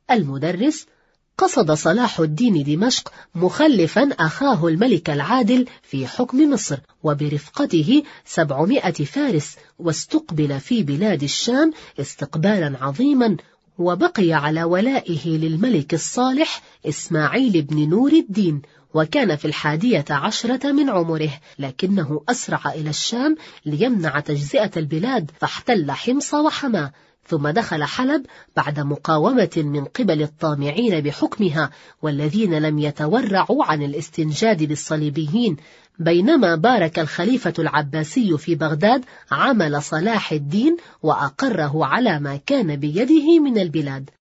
المدرس: قصد صلاح الدين دمشق مخلفا أخاه الملك العادل في حكم مصر وبرفقته 700 فارس، واستقبل في بلاد الشام استقبالا عظيما، وبقي على ولائه للملك الصالح إسماعيل بن نور الدين، وكان في 11 من عمره، لكنه أسرع إلى الشام ليمنع تجزئة البلاد، فاحتل حمص وحما، ثم دخل حلب بعد مقاومة من قبل الطامعين بحكمها والذين لم يتورعوا عن الاستنجاد بالصليبيين. بينما بارك الخليفة العباسي في بغداد عمل صلاح الدين وأقره على ما كان بيده من البلاد.